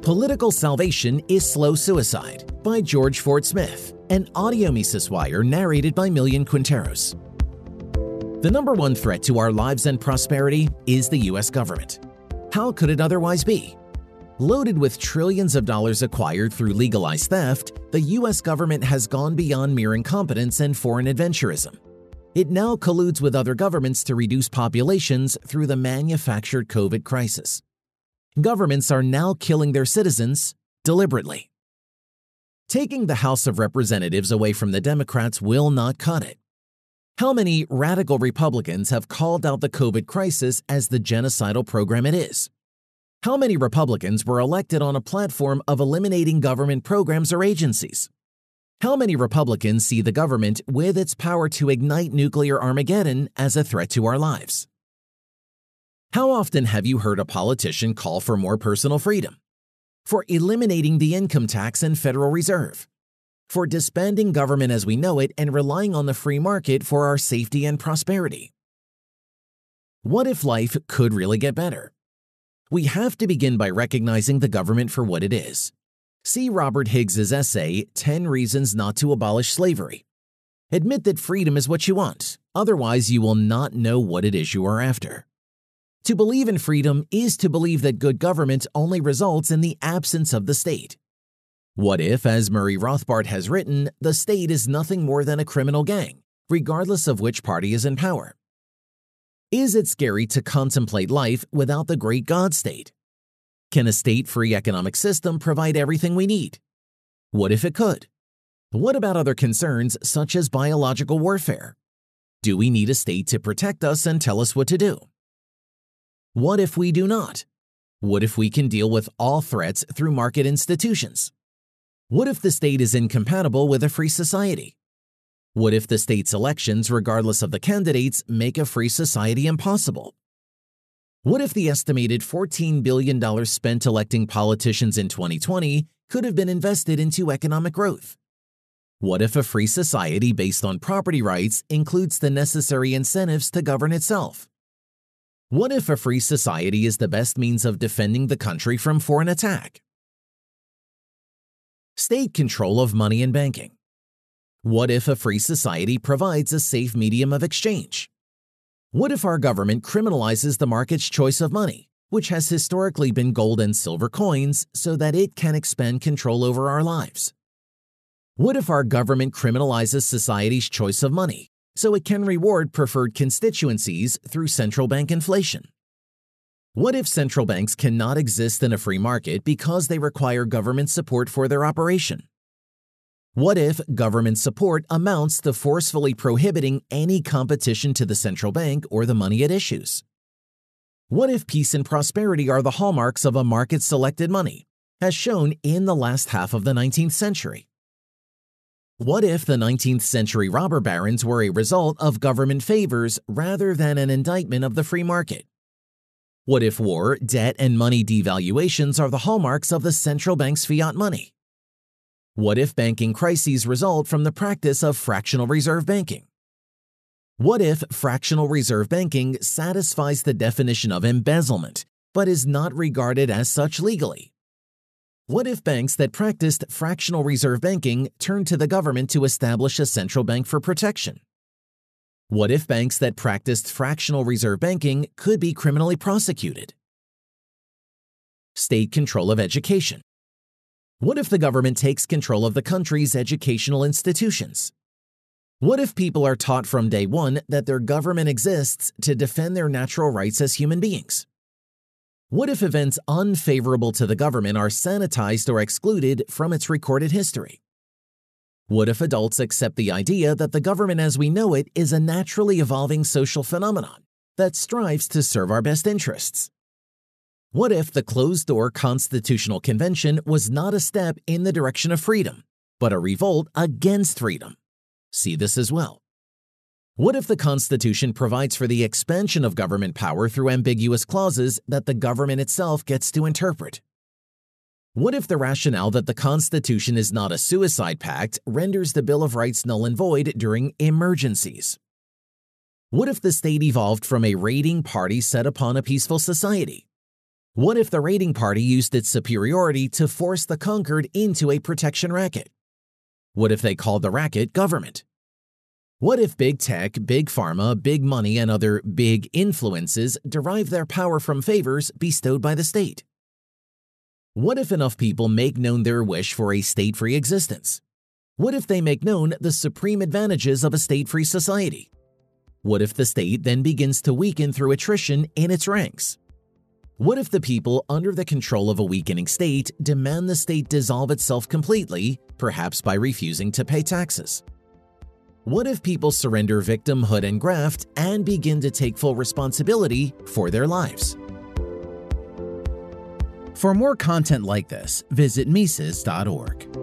Political Salvation is Slow Suicide by George Ford Smith, an audio Mises Wire narrated by Millian Quinteros. The number one threat to our lives and prosperity is the U.S. government. How could it otherwise be? Loaded with trillions of dollars acquired through legalized theft, the U.S. government has gone beyond mere incompetence and foreign adventurism. It now colludes with other governments to reduce populations through the manufactured COVID crisis. Governments are now killing their citizens deliberately. Taking the House of Representatives away from the Democrats will not cut it. How many radical Republicans have called out the COVID crisis as the genocidal program it is? How many Republicans were elected on a platform of eliminating government programs or agencies? How many Republicans see the government with its power to ignite nuclear Armageddon as a threat to our lives? How often have you heard a politician call for more personal freedom? For eliminating the income tax and Federal Reserve? For disbanding government as we know it and relying on the free market for our safety and prosperity? What if life could really get better? We have to begin by recognizing the government for what it is. See Robert Higgs's essay, 10 Reasons Not to Abolish Slavery. Admit that freedom is what you want, otherwise you will not know what it is you are after. To believe in freedom is to believe that good government only results in the absence of the state. What if, as Murray Rothbard has written, the state is nothing more than a criminal gang, regardless of which party is in power? Is it scary to contemplate life without the great God state? Can a state-free economic system provide everything we need? What if it could? What about other concerns such as biological warfare? Do we need a state to protect us and tell us what to do? What if we do not? What if we can deal with all threats through market institutions? What if the state is incompatible with a free society? What if the state's elections, regardless of the candidates, make a free society impossible? What if the estimated $14 billion spent electing politicians in 2020 could have been invested into economic growth? What if a free society based on property rights includes the necessary incentives to govern itself? What if a free society is the best means of defending the country from foreign attack? State control of money and banking. What if a free society provides a safe medium of exchange? What if our government criminalizes the market's choice of money, which has historically been gold and silver coins, so that it can expand control over our lives? What if our government criminalizes society's choice of money, so it can reward preferred constituencies through central bank inflation? What if central banks cannot exist in a free market because they require government support for their operation? What if government support amounts to forcefully prohibiting any competition to the central bank or the money it issues? What if peace and prosperity are the hallmarks of a market-selected money, as shown in the last half of the 19th century? What if the 19th century robber barons were a result of government favors rather than an indictment of the free market? What if war, debt, and money devaluations are the hallmarks of the central bank's fiat money? What if banking crises result from the practice of fractional reserve banking? What if fractional reserve banking satisfies the definition of embezzlement, but is not regarded as such legally? What if banks that practiced fractional reserve banking turned to the government to establish a central bank for protection? What if banks that practiced fractional reserve banking could be criminally prosecuted? State control of education. What if the government takes control of the country's educational institutions? What if people are taught from day one that their government exists to defend their natural rights as human beings? What if events unfavorable to the government are sanitized or excluded from its recorded history? What if adults accept the idea that the government as we know it is a naturally evolving social phenomenon that strives to serve our best interests? What if the closed-door Constitutional Convention was not a step in the direction of freedom, but a revolt against freedom? See this as well. What if the Constitution provides for the expansion of government power through ambiguous clauses that the government itself gets to interpret? What if the rationale that the Constitution is not a suicide pact renders the Bill of Rights null and void during emergencies? What if the state evolved from a raiding party set upon a peaceful society? What if the raiding party used its superiority to force the conquered into a protection racket? What if they called the racket government? What if big tech, big pharma, big money, and other big influences derive their power from favors bestowed by the state? What if enough people make known their wish for a state-free existence? What if they make known the supreme advantages of a state-free society? What if the state then begins to weaken through attrition in its ranks? What if the people under the control of a weakening state demand the state dissolve itself completely, perhaps by refusing to pay taxes? What if people surrender victimhood and graft and begin to take full responsibility for their lives? For more content like this, visit Mises.org.